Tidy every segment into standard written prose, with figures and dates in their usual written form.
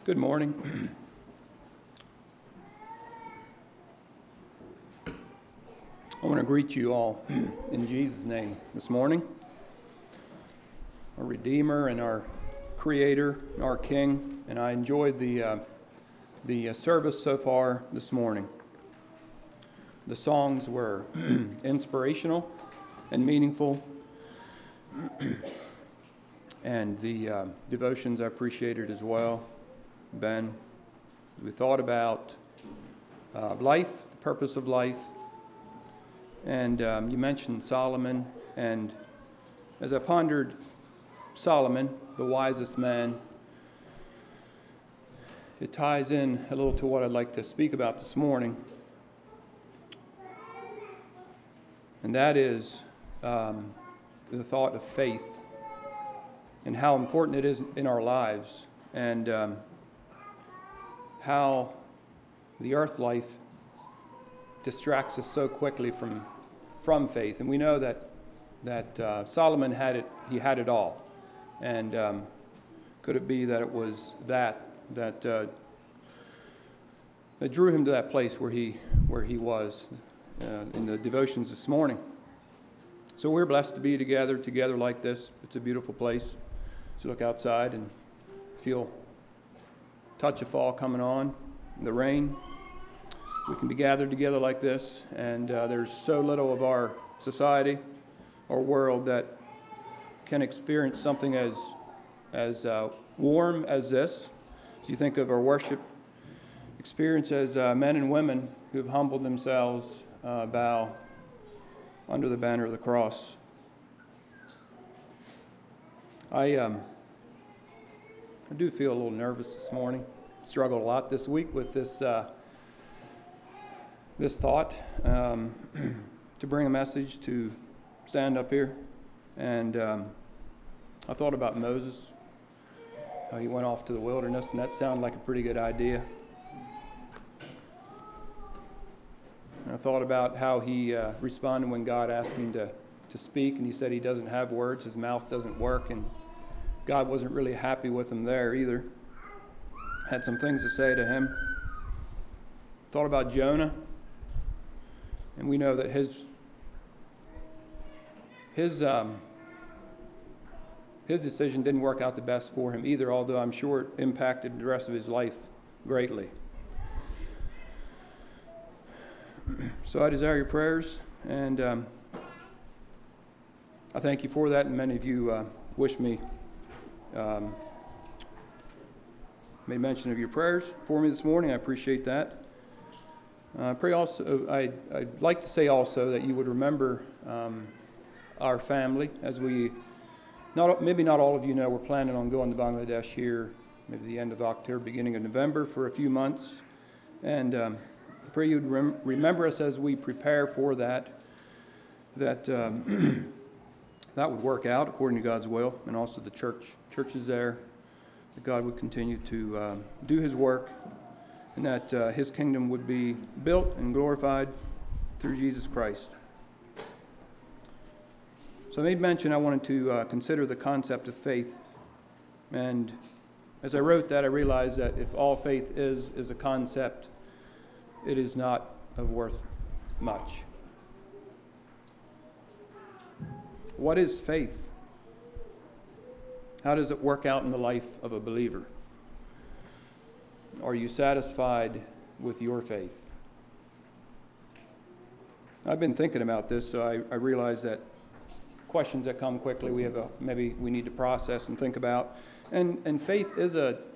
Good morning. I want to greet you all in Jesus' name this morning. Our Redeemer and our Creator, our King, and I enjoyed the service so far this morning. The songs were inspirational and meaningful, and the devotions I appreciated as well. Ben, we thought about life, the purpose of life, and you mentioned Solomon, and as I pondered Solomon, the wisest man, it ties in a little to what I'd like to speak about this morning, and that is the thought of faith and how important it is in our lives, and how the earth life distracts us so quickly from faith. And we know that Solomon had it; he had it all. And could it be that it was that drew him to that place where he was in the devotions this morning? So we're blessed to be together like this. It's a beautiful place to look outside and feel touch of fall coming on, the rain. We can be gathered together like this, and there's so little of our society or world that can experience something as warm as this. As you think of our worship experience as men and women who have humbled themselves, bow under the banner of the cross. I do feel a little nervous this morning. Struggled a lot this week with this thought to bring a message, to stand up here. And I thought about Moses, how he went off to the wilderness, and that sounded like a pretty good idea. And I thought about how he responded when God asked him to speak, and he said he doesn't have words, his mouth doesn't work, and God wasn't really happy with him there either. Had some things to say to him. Thought about Jonah, and we know that his decision didn't work out the best for him either, although I'm sure it impacted the rest of his life greatly. So I desire your prayers, and I thank you for that, and many of you wish me made mention of your prayers for me this morning. I appreciate that. I pray also. I'd like to say also that you would remember our family, as we maybe not all of you know, we're planning on going to Bangladesh here, maybe the end of October, beginning of November, for a few months, and I pray you'd remember us as we prepare for that would work out according to God's will, and also the churches there, that God would continue to do His work, and that His kingdom would be built and glorified through Jesus Christ. So I made mention I wanted to consider the concept of faith, and as I wrote that, I realized that if all faith is a concept, it is not of worth much. What is faith? How does it work out in the life of a believer? Are you satisfied with your faith? I've been thinking about this, so I realize that questions that come quickly, maybe we need to process and think about. And faith is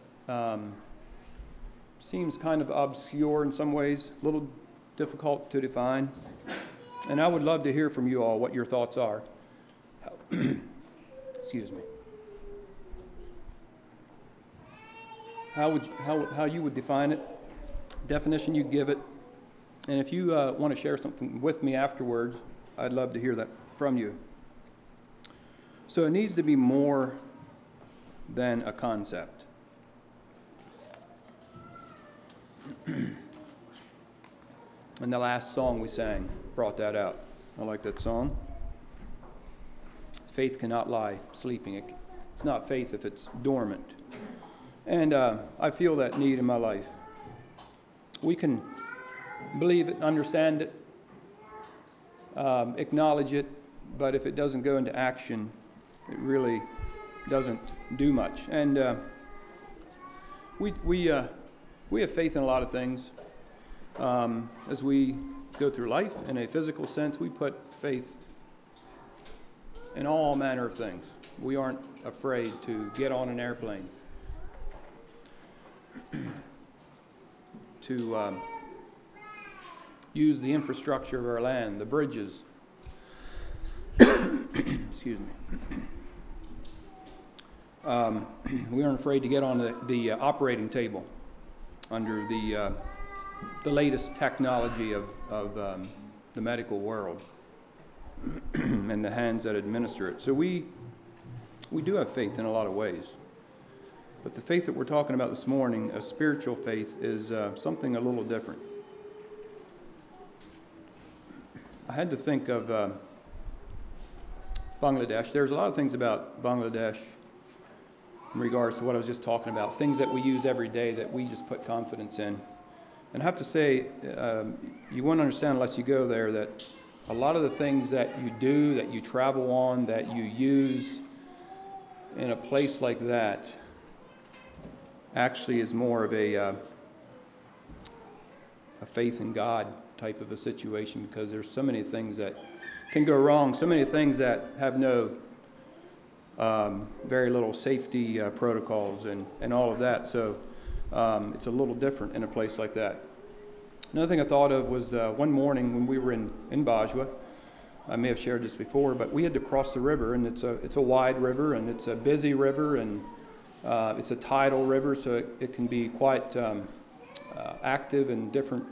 seems kind of obscure in some ways, a little difficult to define. And I would love to hear from you all what your thoughts are. Excuse me. How you would define it, definition you'd give it, and if you want to share something with me afterwards, I'd love to hear that from you. So it needs to be more than a concept. And the last song we sang brought that out. I like that song. Faith cannot lie sleeping. It's not faith if it's dormant. And I feel that need in my life. We can believe it, understand it, acknowledge it, but if it doesn't go into action, it really doesn't do much. And we have faith in a lot of things. As we go through life, in a physical sense, we put faith in all manner of things. We aren't afraid to get on an airplane, to use the infrastructure of our land, the bridges. Excuse me. We aren't afraid to get on the operating table under the latest technology of the medical world and the hands that administer it. So we do have faith in a lot of ways. But the faith that we're talking about this morning, a spiritual faith, is something a little different. I had to think of Bangladesh. There's a lot of things about Bangladesh in regards to what I was just talking about, things that we use every day that we just put confidence in. And I have to say, you won't understand unless you go there that a lot of the things that you do, that you travel on, that you use in a place like that actually is more of a faith in God type of a situation, because there's so many things that can go wrong, so many things that have no very little safety protocols and all of that. So it's a little different in a place like that. Another thing I thought of was one morning when we were in Bajwa. I may have shared this before, but we had to cross the river, and it's a wide river, and it's a busy river, and it's a tidal river, so it can be quite active in different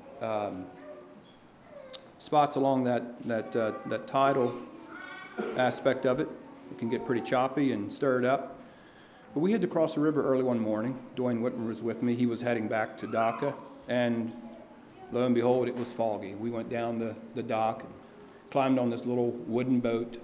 spots along that tidal aspect of it. It can get pretty choppy and stirred up. But we had to cross the river early one morning. Dwayne Whitmer was with me. He was heading back to Dhaka, and lo and behold, it was foggy. We went down the dock and climbed on this little wooden boat,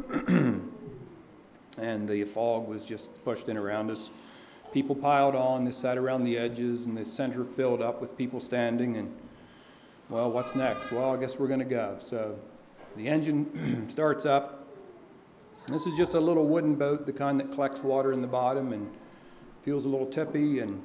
and the fog was just pushed in around us. People piled on. They sat around the edges, and the center filled up with people standing. And, well, what's next? Well, I guess we're going to go. So the engine starts up. This is just a little wooden boat, the kind that collects water in the bottom and feels a little tippy, and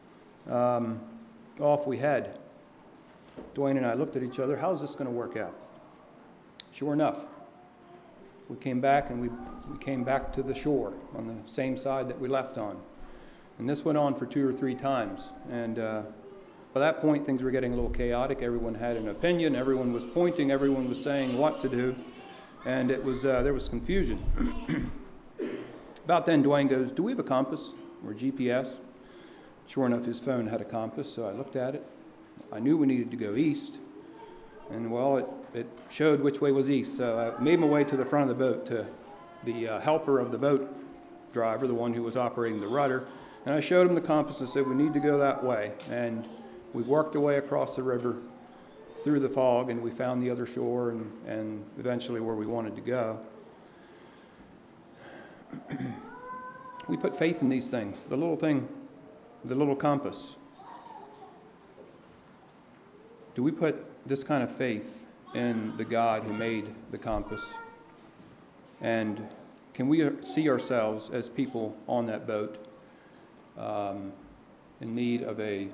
off we head. Dwayne and I looked at each other. How's this going to work out? Sure enough, we came back, and we came back to the shore on the same side that we left on. And this went on for 2 or 3 times. And by that point, things were getting a little chaotic. Everyone had an opinion. Everyone was pointing. Everyone was saying what to do. And it was there was confusion. About then, Dwayne goes, "Do we have a compass or GPS?" Sure enough, his phone had a compass, so I looked at it. I knew we needed to go east. And, well, it showed which way was east. So I made my way to the front of the boat to the helper of the boat driver, the one who was operating the rudder. And I showed him the compass and said, "We need to go that way." And we worked our way across the river through the fog, and we found the other shore and eventually where we wanted to go. We put faith in these things. The little thing, the little compass. Do we put this kind of faith in the God who made the compass? And can we see ourselves as people on that boat in need of a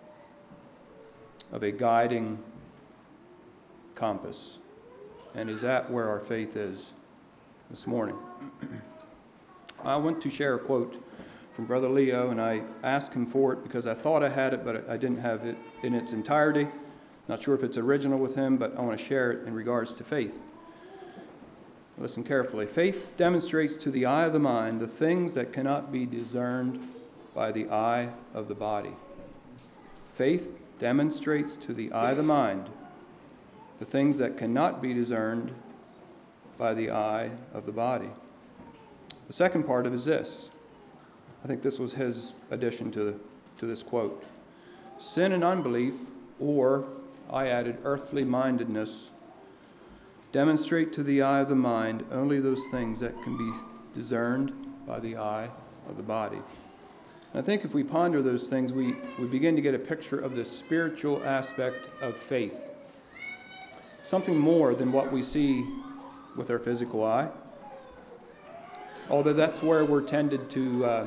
guiding compass? And is that where our faith is this morning? I want to share a quote from Brother Leo, and I asked him for it because I thought I had it, but I didn't have it in its entirety. Not sure if it's original with him, but I want to share it in regards to faith. Listen carefully. Faith demonstrates to the eye of the mind the things that cannot be discerned by the eye of the body. Faith demonstrates to the eye of the mind the things that cannot be discerned by the eye of the body. The second part of it is this. I think this was his addition to this quote. Sin and unbelief, or I added earthly mindedness, demonstrate to the eye of the mind only those things that can be discerned by the eye of the body. I think if we ponder those things, we begin to get a picture of the spiritual aspect of faith. Something more than what we see with our physical eye. Although that's where we're tended to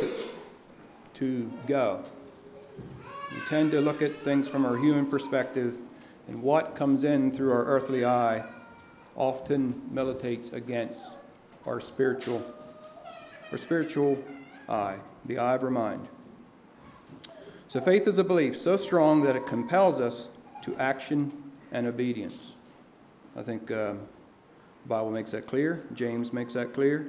go. We tend to look at things from our human perspective, and what comes in through our earthly eye often militates against our spiritual eye, the eye of our mind. So faith is a belief so strong that it compels us to action and obedience. I think the Bible makes that clear. James makes that clear.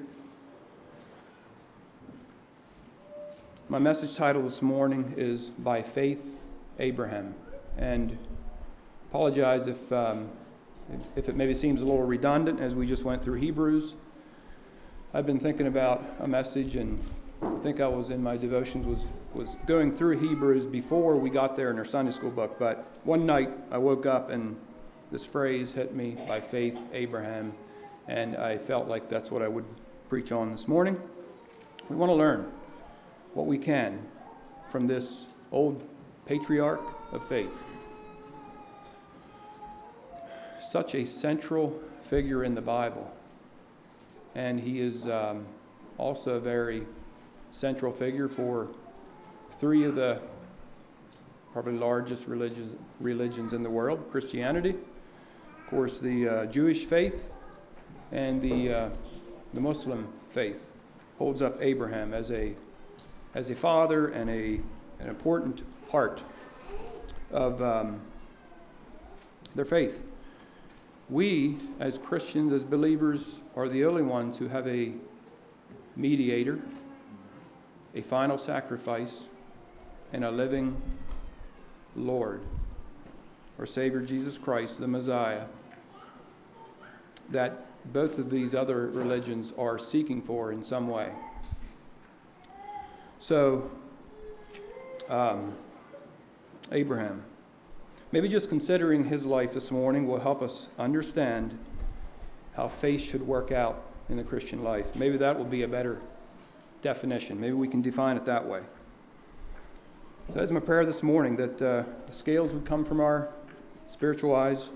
My message title this morning is By Faith, Abraham. And apologize if it maybe seems a little redundant as we just went through Hebrews. I've been thinking about a message, and I think I was in my devotions was going through Hebrews before we got there in our Sunday school book. But one night I woke up and this phrase hit me, by faith, Abraham, and I felt like that's what I would preach on this morning. We want to learn what we can from this old patriarch of faith. Such a central figure in the Bible. And he is also a very central figure for three of the probably largest religions in the world: Christianity, of course, the Jewish faith, and the Muslim faith. Holds up Abraham as a father and an important part of their faith. We, as Christians, as believers, are the only ones who have a mediator, a final sacrifice, and a living Lord, our Savior Jesus Christ, the Messiah, that both of these other religions are seeking for in some way. So, Abraham. Maybe just considering his life this morning will help us understand how faith should work out in the Christian life. Maybe that will be a better definition. Maybe we can define it that way. That's my prayer this morning, that the scales would come from our spiritual eyes.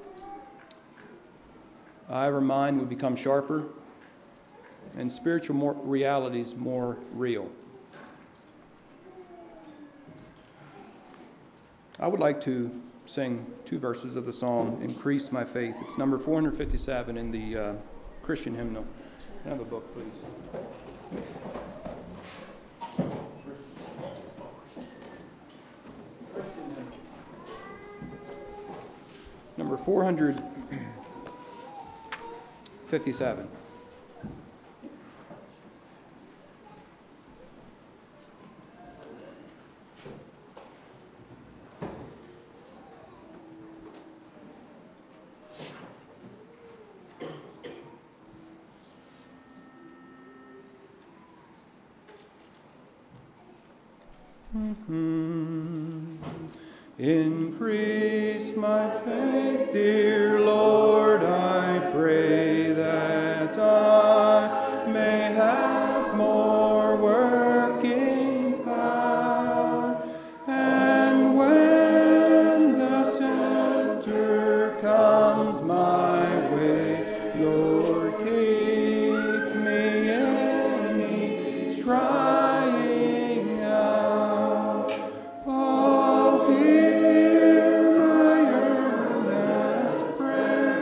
Our mind would become sharper, and spiritual realities more real. I would like to sing two verses of the song, Increase My Faith. It's number 457 in the Christian hymnal. Can I have a book, please? Number 457. Increase my faith, dear Lord, I pray that I may have more working power. And when the tempter comes my way, Lord, keep me in each trying out. Oh, hear my earnest prayer.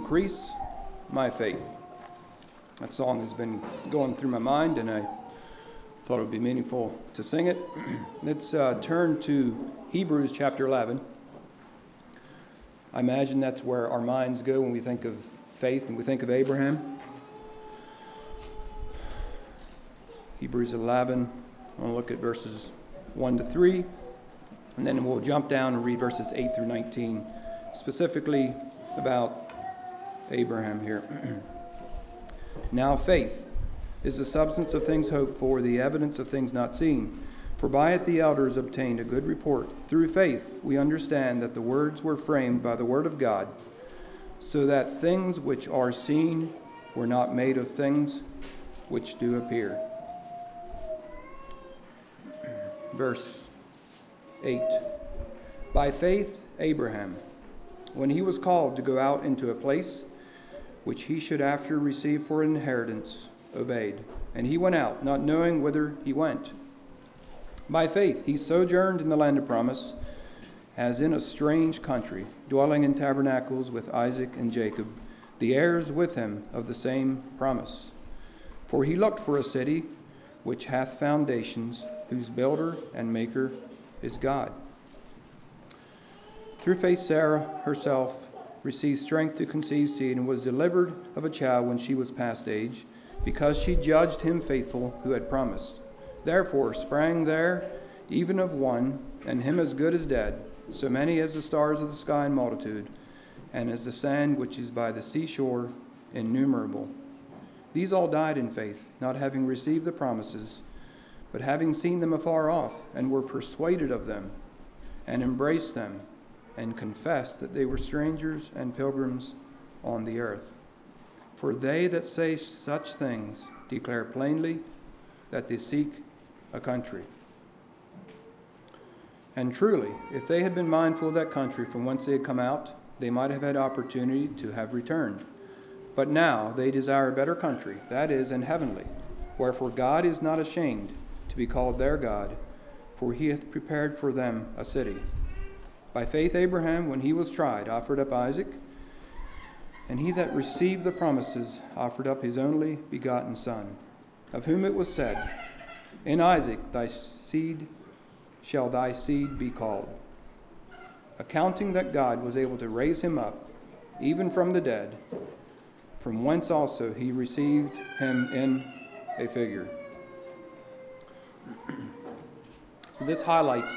increase my faith. That song has been going through my mind, and I thought it would be meaningful to sing it. Let's turn to Hebrews chapter 11. I imagine that's where our minds go when we think of faith and we think of Abraham. Hebrews 11, I want to look at verses 1 to 3, and then we'll jump down and read verses 8 through 19, specifically about Abraham here. Now faith is the substance of things hoped for, the evidence of things not seen. For by it the elders obtained a good report. Through faith we understand that the words were framed by the word of God, so that things which are seen were not made of things which do appear. Verse 8. By faith Abraham, when he was called to go out into a place which he should after receive for an inheritance, obeyed. And he went out, not knowing whither he went. By faith he sojourned in the land of promise, as in a strange country, dwelling in tabernacles with Isaac and Jacob, the heirs with him of the same promise. For he looked for a city which hath foundations, whose builder and maker is God. Through faith Sarah herself received strength to conceive seed, and was delivered of a child when she was past age, because she judged him faithful who had promised. Therefore sprang there even of one, and him as good as dead, so many as the stars of the sky in multitude, and as the sand which is by the seashore innumerable. These all died in faith, not having received the promises, but having seen them afar off, and were persuaded of them, and embraced them, and confessed that they were strangers and pilgrims on the earth. For they that say such things declare plainly that they seek a country. And truly, if they had been mindful of that country from whence they had come out, they might have had opportunity to have returned. But now they desire a better country, that is, an heavenly. Wherefore God is not ashamed to be called their God, for he hath prepared for them a city. By faith Abraham, when he was tried, offered up Isaac, and he that received the promises offered up his only begotten son, of whom it was said, In Isaac shall thy seed be called. Accounting that God was able to raise him up, even from the dead, from whence also he received him in a figure. So this highlights,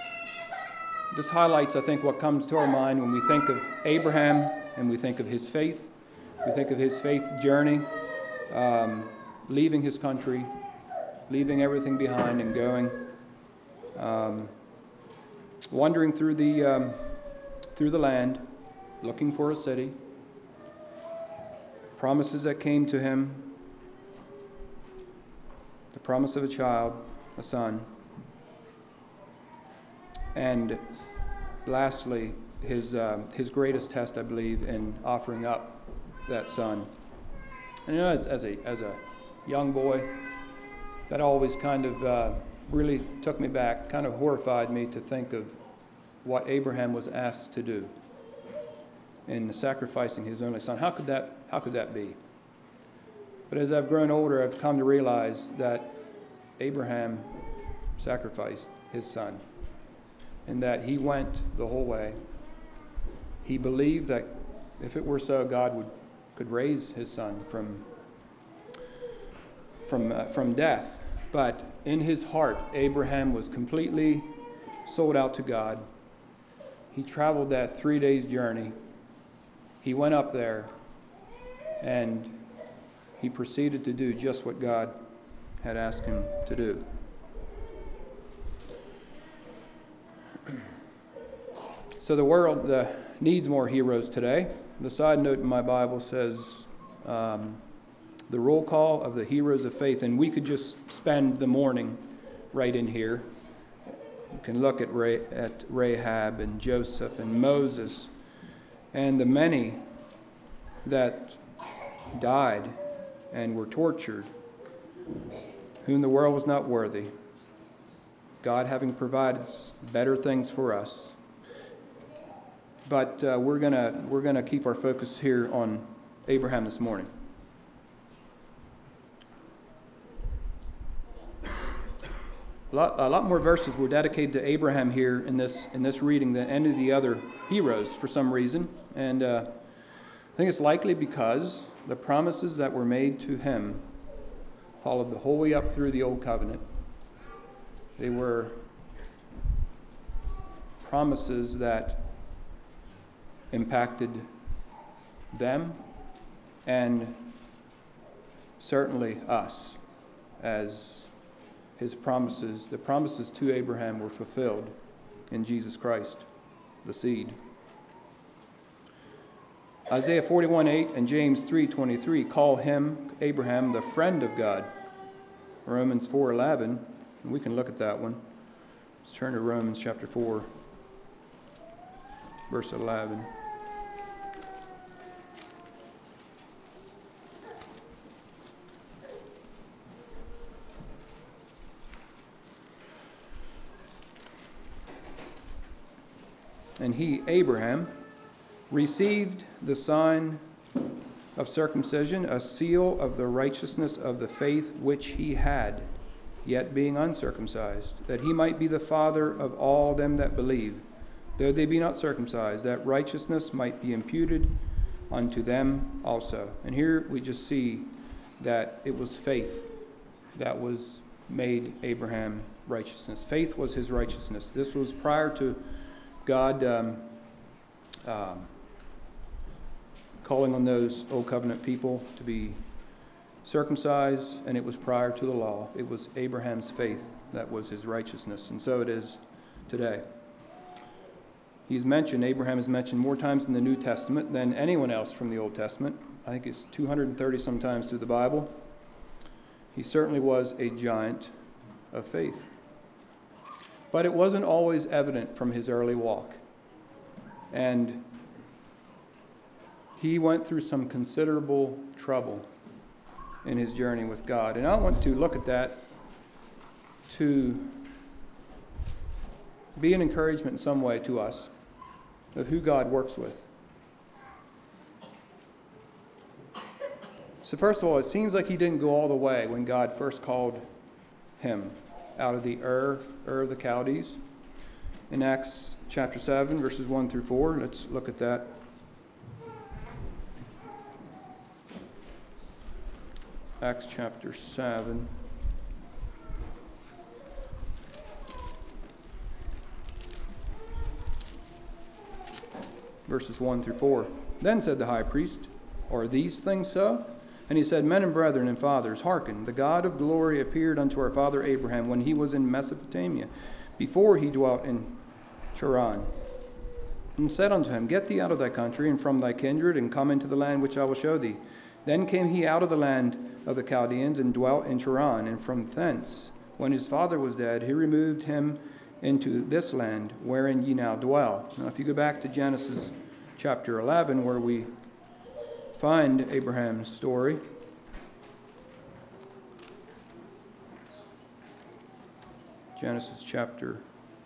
I think, what comes to our mind when we think of Abraham and we think of his faith. We think of his faith journey, leaving his country, leaving everything behind and going, wandering through the land, looking for a city, promises that came to him, the promise of a child, a son, and lastly, his greatest test, I believe, in offering up that son. And as a young boy, that always kind of really took me back, kind of horrified me to think of what Abraham was asked to do in sacrificing his only son. How could that be? But as I've grown older, I've come to realize that Abraham sacrificed his son, and that he went the whole way. He believed that if it were so, God could raise his son from death. But in his heart, Abraham was completely sold out to God. He traveled that 3 days journey. He went up there, and he proceeded to do just what God had asked him to do. So the world needs more heroes today. The side note in my Bible says the roll call of the heroes of faith, and we could just spend the morning right in here. You can look at Rahab and Joseph and Moses and the many that died and were tortured, whom the world was not worthy, God having provided better things for us. but we're gonna keep our focus here on Abraham this morning. A lot more verses were dedicated to Abraham here in this reading than any of the other heroes for some reason, and I think it's likely because the promises that were made to him followed the whole way up through the Old Covenant. They were promises that impacted them and certainly us, as his promises, the promises to Abraham, were fulfilled in Jesus Christ, the seed. Isaiah 41:8 and James 3:23 call him, Abraham, the friend of God. Romans 4:11, and we can look at that one. Let's turn to Romans chapter 4, verse 11. And he, Abraham, received the sign of circumcision, a seal of the righteousness of the faith which he had, yet being uncircumcised, that he might be the father of all them that believe, though they be not circumcised, that righteousness might be imputed unto them also. And here we just see that it was faith that was made Abraham righteousness. Faith was his righteousness. This was prior to God calling on those Old Covenant people to be circumcised, and it was prior to the law. It was Abraham's faith that was his righteousness, and so it is today. Abraham is mentioned more times in the New Testament than anyone else from the Old Testament. I think it's 230 sometimes through the Bible. He certainly was a giant of faith. But it wasn't always evident from his early walk. And he went through some considerable trouble in his journey with God. And I want to look at that to be an encouragement in some way to us of who God works with. So first of all, it seems like he didn't go all the way when God first called him out of the Ur of the Chaldees. In Acts chapter 7, verses 1 through 4, let's look at that. Acts chapter 7. Verses 1 through 4. Then said the high priest, "Are these things so?" And he said, "Men and brethren and fathers, hearken. The God of glory appeared unto our father Abraham when he was in Mesopotamia, before he dwelt in Charan, and said unto him, Get thee out of thy country and from thy kindred, and come into the land which I will show thee. Then came he out of the land of the Chaldeans and dwelt in Charan, and from thence, when his father was dead, he removed him into this land wherein ye now dwell." Now, if you go back to Genesis chapter 11, where we find Abraham's story, Genesis chapter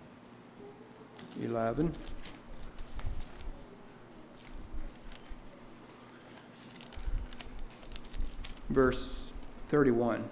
11. Verse 31.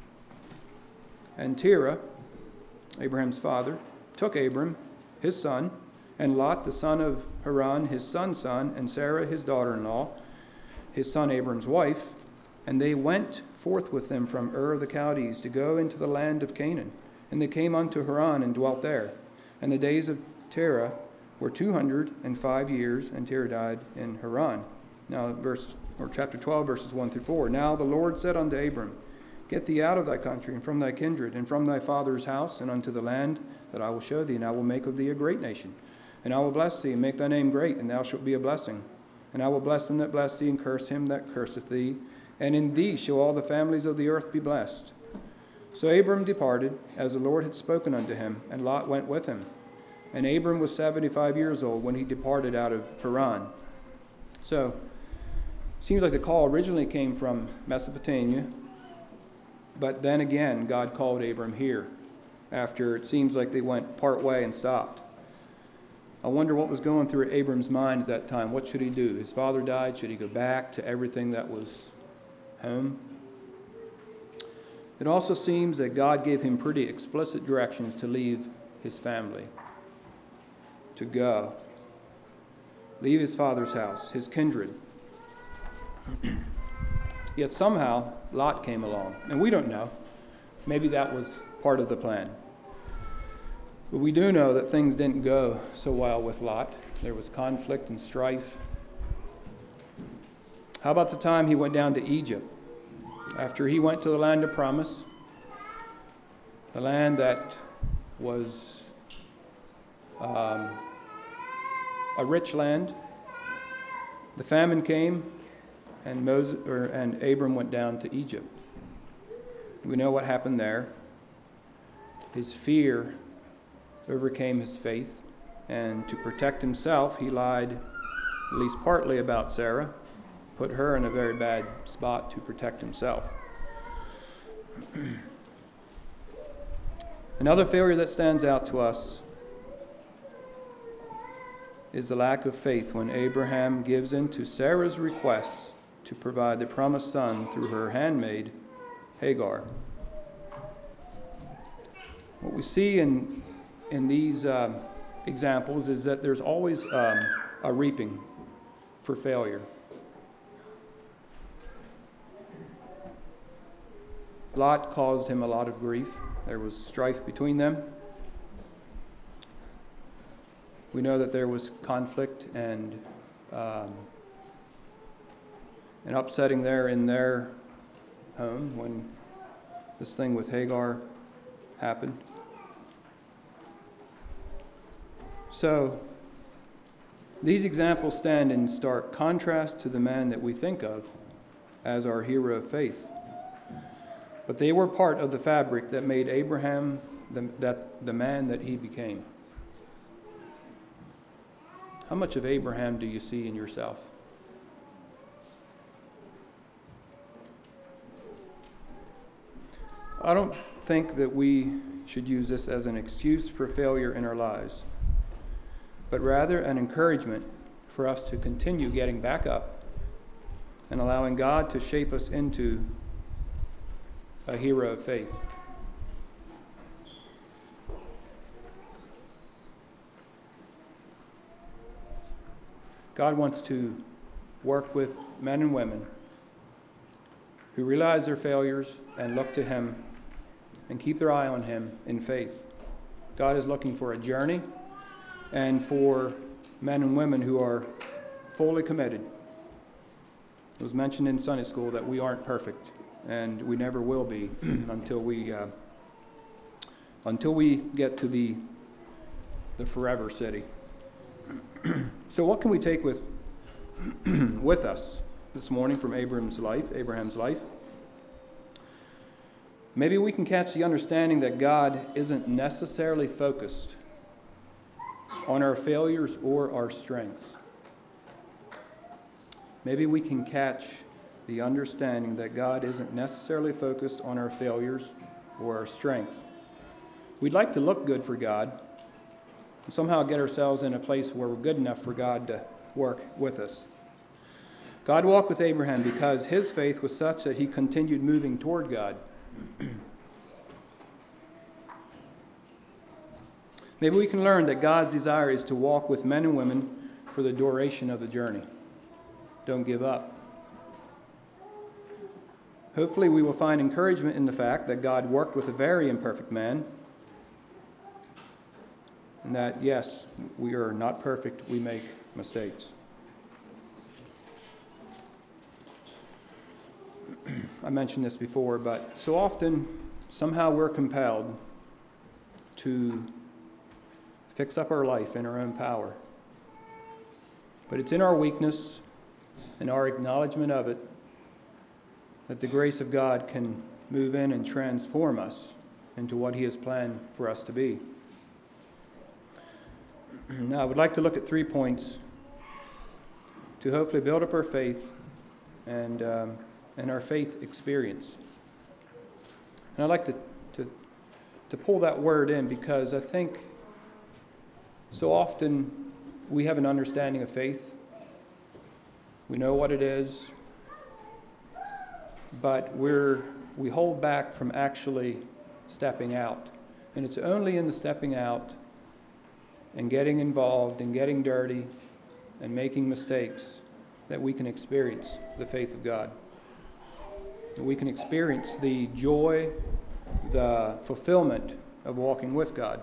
And Terah, Abraham's father, took Abram, his son, and Lot, the son of Haran, his son's son, and Sarah, his daughter-in-law, his son Abram's wife, and they went forth with them from Ur of the Chaldees to go into the land of Canaan. And they came unto Haran and dwelt there. And the days of Terah were 205 years, and Terah died in Haran. Now, chapter 12, verses 1 through 4. Now the Lord said unto Abram, Get thee out of thy country, and from thy kindred, and from thy father's house, and unto the land that I will show thee, and I will make of thee a great nation. And I will bless thee, and make thy name great, and thou shalt be a blessing. And I will bless them that bless thee, and curse him that curseth thee. And in thee shall all the families of the earth be blessed. So Abram departed, as the Lord had spoken unto him, and Lot went with him. And Abram was 75 years old when he departed out of Haran. So, it seems like the call originally came from Mesopotamia, but then again, God called Abram here, after it seems like they went part way and stopped. I wonder what was going through Abram's mind at that time. What should he do? His father died. Should he go back to everything that was home? It also seems that God gave him pretty explicit directions to leave his family, to go, leave his father's house, his kindred. Yet somehow Lot came along, and we don't know. Maybe that was part of the plan. But we do know that things didn't go so well with Lot. There was conflict and strife. How about the time he went down to Egypt? After he went to the land of promise, the land that was a rich land, the famine came, and Abram went down to Egypt. We know what happened there. His fear overcame his faith, and to protect himself, he lied at least partly about Sarah, put her in a very bad spot to protect himself. Another failure that stands out to us is the lack of faith when Abraham gives in to Sarah's request to provide the promised son through her handmaid, Hagar. What we see in these examples is that there's always a reaping for failure. Lot caused him a lot of grief. There was strife between them. We know that there was conflict and upsetting there in their home when this thing with Hagar happened. So, these examples stand in stark contrast to the man that we think of as our hero of faith. But they were part of the fabric that made Abraham the man that he became. How much of Abraham do you see in yourself? I don't think that we should use this as an excuse for failure in our lives, but rather an encouragement for us to continue getting back up and allowing God to shape us into a hero of faith. God wants to work with men and women who realize their failures and look to Him and keep their eye on Him in faith. God is looking for a journey and for men and women who are fully committed. It was mentioned in Sunday school that we aren't perfect, and we never will be until we get to the forever city. So what can we take with us this morning from Abraham's life? Maybe we can catch the understanding that God isn't necessarily focused on our failures or our strengths. Maybe we can catch the understanding that God isn't necessarily focused on our failures or our strength. We'd like to look good for God and somehow get ourselves in a place where we're good enough for God to work with us. God walked with Abraham because his faith was such that he continued moving toward God. Maybe we can learn that God's desire is to walk with men and women for the duration of the journey. Don't give up. Hopefully we will find encouragement in the fact that God worked with a very imperfect man, and that, yes, we are not perfect, we make mistakes. I mentioned this before, but so often, somehow we're compelled to fix up our life in our own power. But it's in our weakness and our acknowledgement of it that the grace of God can move in and transform us into what He has planned for us to be. Now, I would like to look at 3 points to hopefully build up our faith and our faith experience. And I'd like to pull that word in because I think so often we have an understanding of faith. We know what it is, but we hold back from actually stepping out. And it's only in the stepping out and getting involved and getting dirty and making mistakes that we can experience the faith of God. That we can experience the joy, the fulfillment of walking with God.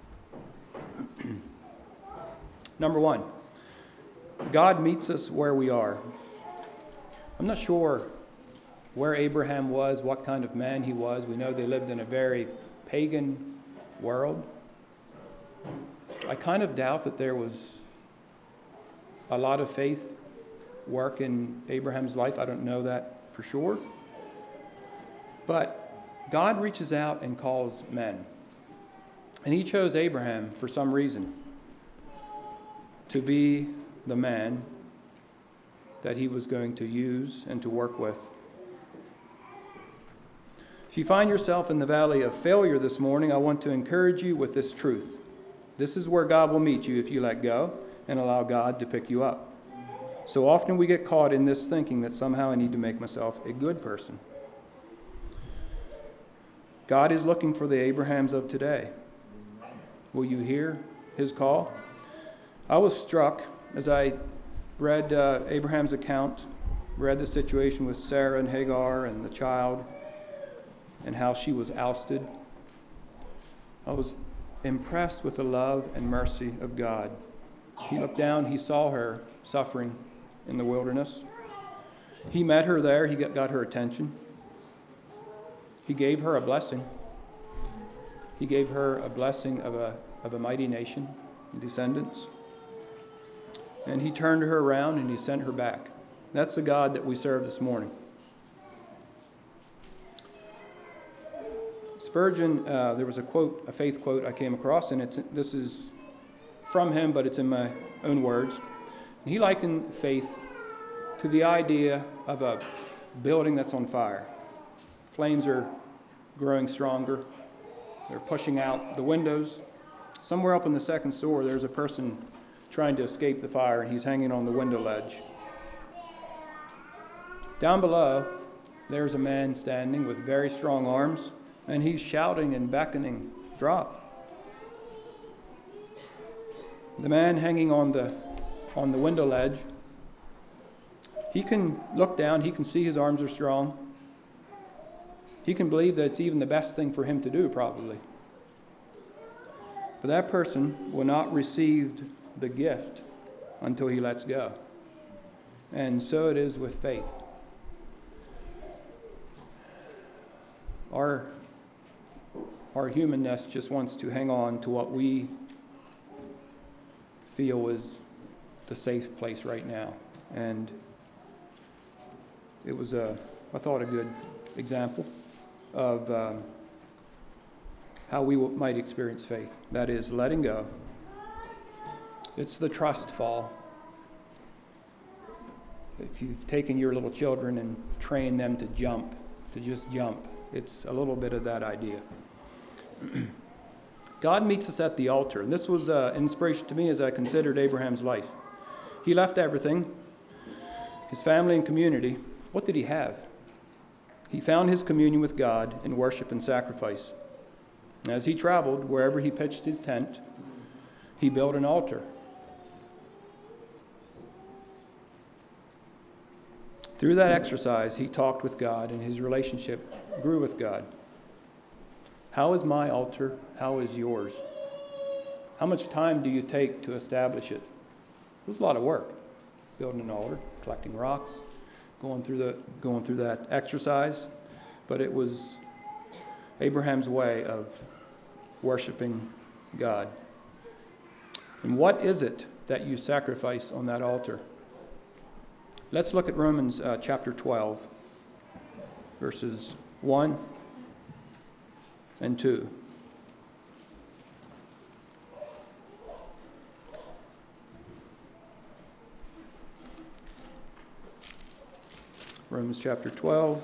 Number one, God meets us where we are. I'm not sure where Abraham was, what kind of man he was. We know they lived in a very pagan world. I kind of doubt that there was a lot of faith work in Abraham's life. I don't know that for sure. But God reaches out and calls men. And he chose Abraham for some reason to be the man that he was going to use and to work with. If you find yourself in the valley of failure this morning, I want to encourage you with this truth. This is where God will meet you if you let go and allow God to pick you up. So often we get caught in this thinking that somehow I need to make myself a good person. God is looking for the Abrahams of today. Will you hear his call? I was struck as I read Abraham's account, read the situation with Sarah and Hagar and the child, and how she was ousted. I was impressed with the love and mercy of God. He looked down, he saw her suffering in the wilderness. He met her there, he got her attention. He gave her a blessing. He gave her a blessing of a mighty nation, descendants. And he turned her around and he sent her back. That's the God that we serve this morning. Spurgeon, there was a quote, a faith quote I came across, and this is from him, but it's in my own words. And he likened faith to the idea of a building that's on fire. Flames are growing stronger. They're pushing out the windows. Somewhere up on the second story, there's a person trying to escape the fire, and he's hanging on the window ledge. Down below, there's a man standing with very strong arms, and he's shouting and beckoning, "Drop." The man hanging on the window ledge, he can look down, he can see his arms are strong. He can believe that it's even the best thing for him to do, probably. But that person will not receive the gift until he lets go. And so it is with faith. Our humanness just wants to hang on to what we feel is the safe place right now. And it was, I thought, a good example of how we might experience faith. That is, letting go. It's the trust fall. If you've taken your little children and trained them to just jump, it's a little bit of that idea. God meets us at the altar. And this was an inspiration to me as I considered Abraham's life. He left everything, his family and community. What did he have? He found his communion with God in worship and sacrifice. As he traveled, wherever he pitched his tent, he built an altar. Through that exercise, he talked with God, and his relationship grew with God. How is my altar? How is yours? How much time do you take to establish it? It was a lot of work, building an altar, collecting rocks, going through that exercise, but it was Abraham's way of worshiping God. And what is it that you sacrifice on that altar? Let's look at Romans chapter 12, verses 1 and 2. Romans chapter 12,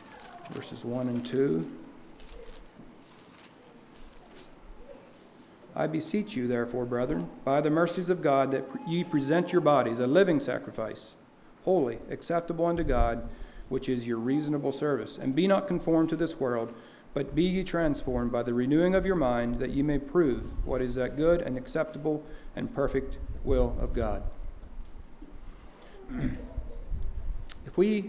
verses 1 and 2. I beseech you, therefore, brethren, by the mercies of God, that ye present your bodies a living sacrifice, holy, acceptable unto God, which is your reasonable service. And be not conformed to this world, but be ye transformed by the renewing of your mind, that ye may prove what is that good and acceptable and perfect will of God. If we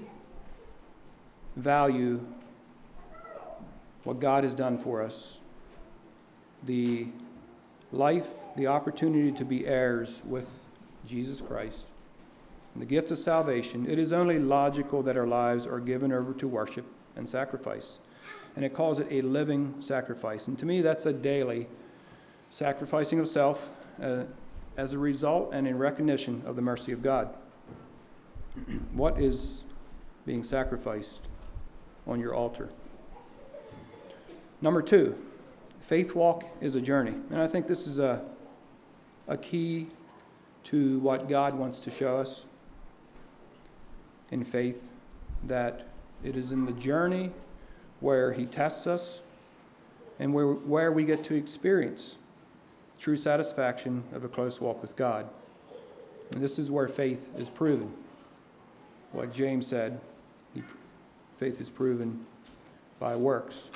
value what God has done for us, the life, the opportunity to be heirs with Jesus Christ, and the gift of salvation, it is only logical that our lives are given over to worship and sacrifice. And it calls it a living sacrifice. And to me, that's a daily sacrificing of self as a result and in recognition of the mercy of God. What is being sacrificed on your altar? Number 2, faith walk is a journey. And I think this is a key to what God wants to show us in faith, that it is in the journey where he tests us and where we get to experience true satisfaction of a close walk with God. And this is where faith is proven. Like James said, faith is proven by works.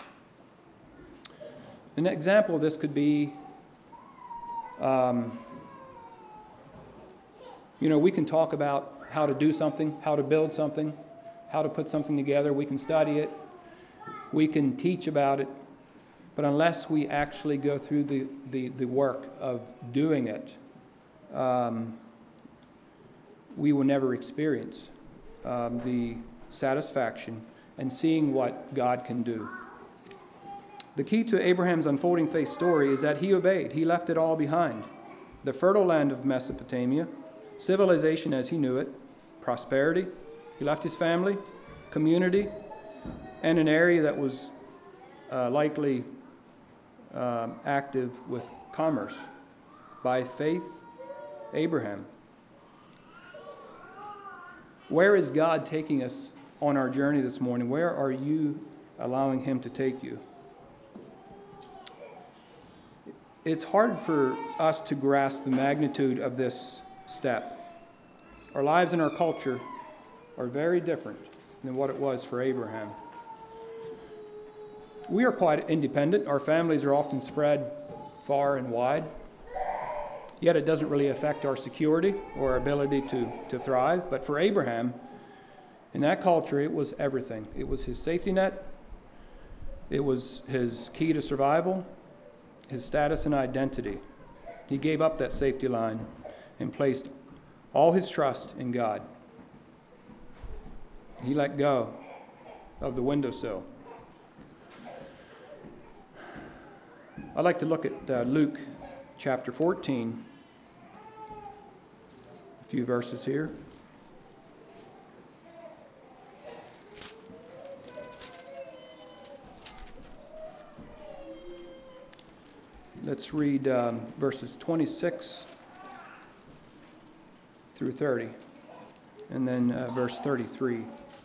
An example of this could be, we can talk about how to do something, how to build something, how to put something together. We can study it. We can teach about it. But unless we actually go through the work of doing it, we will never experience the satisfaction and seeing what God can do. The key to Abraham's unfolding faith story is that he obeyed. He left it all behind. The fertile land of Mesopotamia, civilization as he knew it, prosperity. He left his family, community, and an area that was likely active with commerce. By faith, Abraham. Where is God taking us on our journey this morning? Where are you allowing him to take you? It's hard for us to grasp the magnitude of this step. Our lives and our culture are very different than what it was for Abraham. We are quite independent. Our families are often spread far and wide. Yet it doesn't really affect our security or our ability to thrive. But for Abraham, in that culture, it was everything. It was his safety net. It was his key to survival, his status and identity. He gave up that safety line and placed all his trust in God. He let go of the windowsill. I'd like to look at Luke chapter 14. A few verses here. Let's read verses 26 through 30, and then verse 33.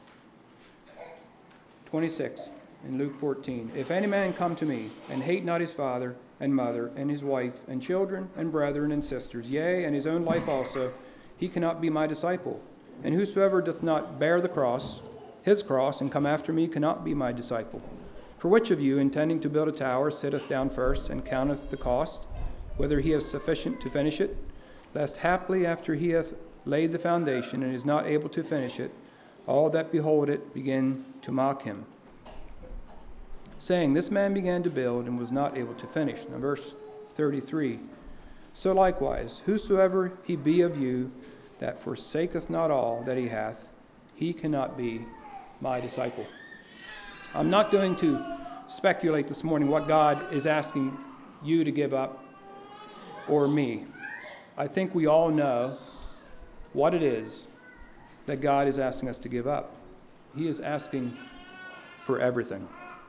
26 in Luke 14. If any man come to me, and hate not his father and mother, and his wife, and children, and brethren, and sisters, yea, and his own life also, he cannot be my disciple. And whosoever doth not bear the cross, his cross, and come after me, cannot be my disciple. For which of you, intending to build a tower, sitteth down first, and counteth the cost, whether he have sufficient to finish it, lest haply after he hath laid the foundation, and is not able to finish it, all that behold it begin to mock him, saying, this man began to build, and was not able to finish. Now verse 33. So likewise, whosoever he be of you that forsaketh not all that he hath, he cannot be my disciple. I'm not going to speculate this morning what God is asking you to give up or me. I think we all know what it is that God is asking us to give up. He is asking for everything.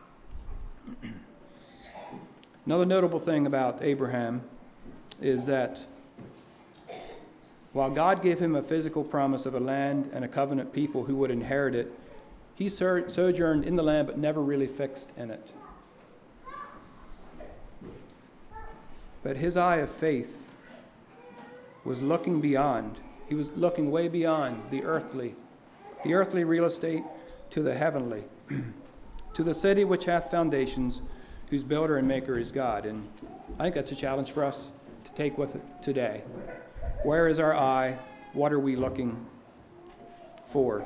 Another notable thing about Abraham is that while God gave him a physical promise of a land and a covenant people who would inherit it, he sojourned in the land but never really fixed in it. But his eye of faith was looking beyond. He was looking way beyond the earthly real estate, to the heavenly, to the city which hath foundations, whose builder and maker is God. And I think that's a challenge for us to take with it today. Where is our eye? What are we looking for?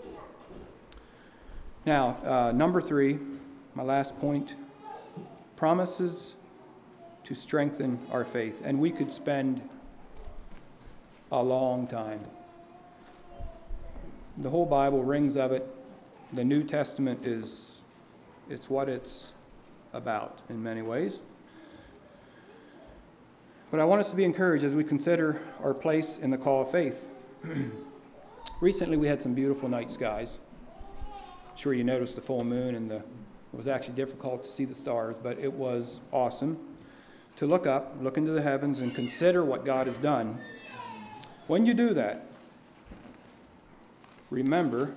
Now, number 3, my last point, promises to strengthen our faith. And we could spend a long time. The whole Bible rings of it. The New Testament it's what it's about in many ways. But I want us to be encouraged as we consider our place in the call of faith. Recently we had some beautiful night skies. I'm sure you noticed the full moon, and it was actually difficult to see the stars, but it was awesome to look up, look into the heavens, and consider what God has done. When you do that, remember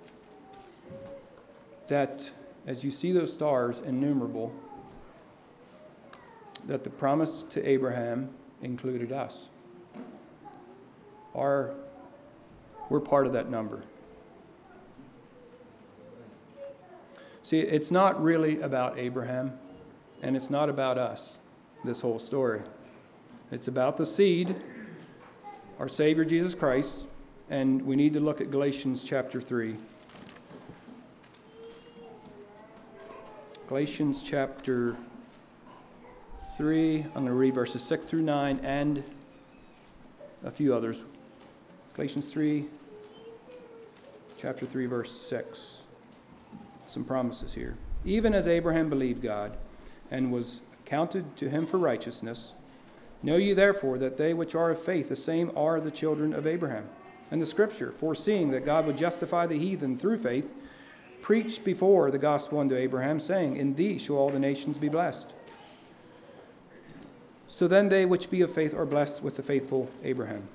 that as you see those stars innumerable, that the promise to Abraham included us. We're part of that number. See, it's not really about Abraham, and it's not about us, this whole story. It's about the seed, our Savior Jesus Christ, and we need to look at Galatians chapter 3. Galatians chapter 3, I'm going to read verses 6 through 9 and a few others. Galatians 3, chapter 3, verse 6. Some promises here. Even as Abraham believed God, and was counted to him for righteousness, know ye therefore that they which are of faith, the same are the children of Abraham. And the Scripture, foreseeing that God would justify the heathen through faith, preached before the gospel unto Abraham, saying, In thee shall all the nations be blessed. So then they which be of faith are blessed with the faithful Abraham.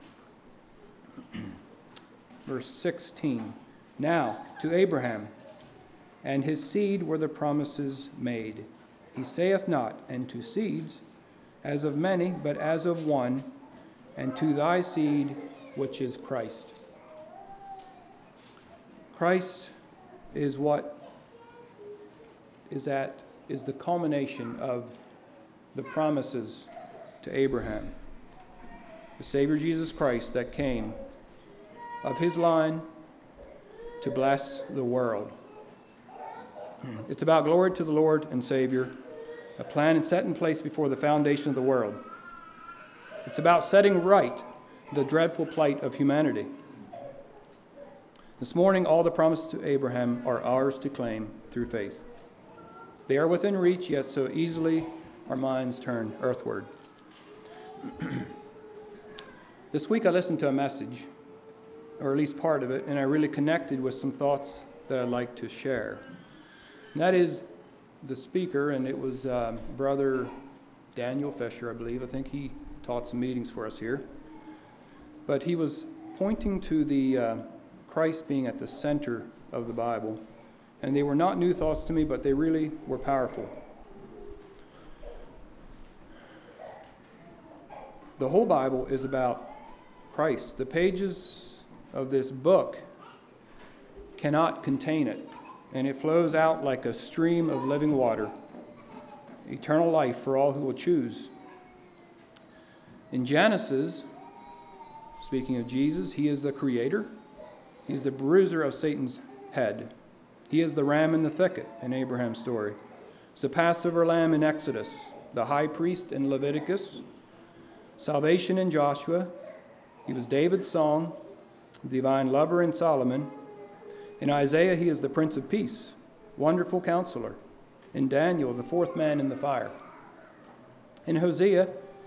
Verse 16. Now to Abraham and his seed were the promises made. He saith not, and to seeds, as of many, but as of one, and to thy seed, which is Christ. Christ is what is the culmination of the promises to Abraham. The Savior Jesus Christ that came of his line to bless the world. It's about glory to the Lord and Savior, a plan and set in place before the foundation of the world. It's about setting right the dreadful plight of humanity. This morning, all the promises to Abraham are ours to claim through faith. They are within reach, yet so easily our minds turn earthward. This week I listened to a message, or at least part of it, and I really connected with some thoughts that I'd like to share. And that is the speaker, and it was Brother Daniel Fisher, I believe. I think he taught some meetings for us here. But he was pointing to the Christ being at the center of the Bible. And they were not new thoughts to me, but they really were powerful. The whole Bible is about Christ. The pages of this book cannot contain it. And it flows out like a stream of living water, eternal life for all who will choose. In Genesis, speaking of Jesus, he is the creator. He is the bruiser of Satan's head. He is the ram in the thicket in Abraham's story. He's the Passover lamb in Exodus, the high priest in Leviticus, salvation in Joshua. He was David's song, divine lover in Solomon. In Isaiah, he is the Prince of Peace, wonderful counselor. In Daniel, the fourth man in the fire. In Hosea,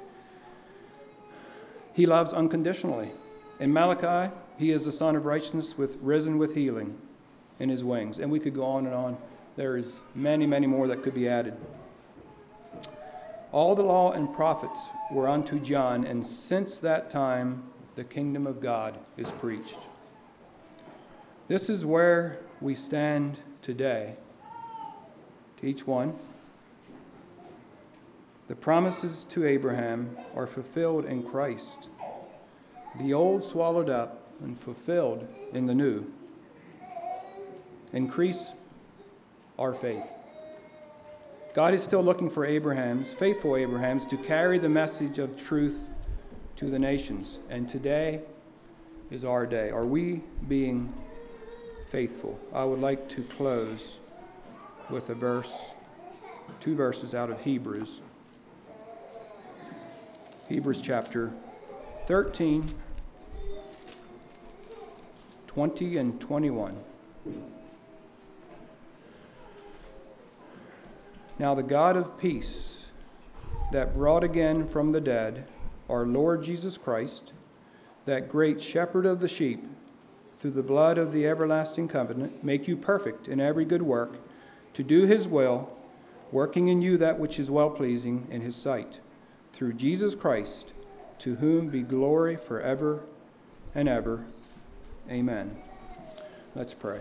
he loves unconditionally. In Malachi, he is the Son of righteousness, risen with healing in his wings. And we could go on and on. There is many, many more that could be added. All the law and prophets were unto John, and since that time the kingdom of God is preached. This is where we stand today. To each one, The promises to Abraham are fulfilled in Christ. The old swallowed up and fulfilled in the new. Increase our faith. God is still looking for faithful Abrahams, to carry the message of truth to the nations. And today is our day. Are we being faithful? I would like to close with two verses out of Hebrews. Hebrews chapter 13, 20 and 21. Now the God of peace, that brought again from the dead our Lord Jesus Christ, that great shepherd of the sheep, through the blood of the everlasting covenant, make you perfect in every good work, to do his will, working in you that which is well-pleasing in his sight, through Jesus Christ, to whom be glory forever and ever. Amen. Let's pray.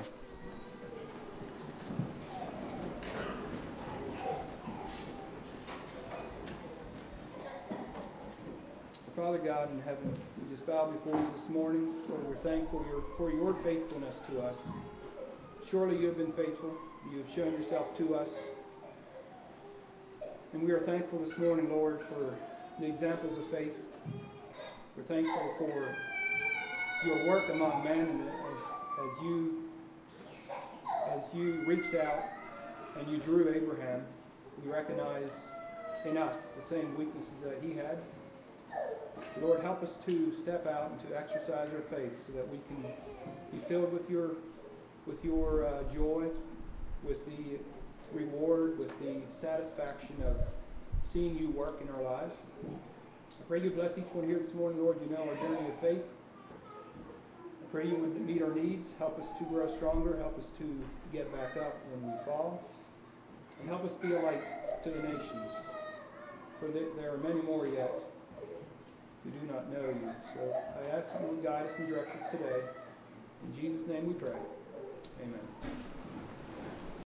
Father God in heaven, we just bow before you this morning. Lord, we're thankful for your faithfulness to us. Surely you have been faithful. You have shown yourself to us. And we are thankful this morning, Lord, for the examples of faith. We're thankful for your work among men, and as you reached out and you drew Abraham, we recognize in us the same weaknesses that he had. Lord, help us to step out and to exercise our faith so that we can be filled with your joy, with the reward, with the satisfaction of seeing you work in our lives. I pray you bless each one here this morning, Lord. You know our journey of faith. I pray you would meet our needs, help us to grow stronger, help us to get back up when we fall, and help us be a light to the nations, for there are many more yet who do not know you. So I ask you to guide us and direct us today. In Jesus' name we pray. Amen.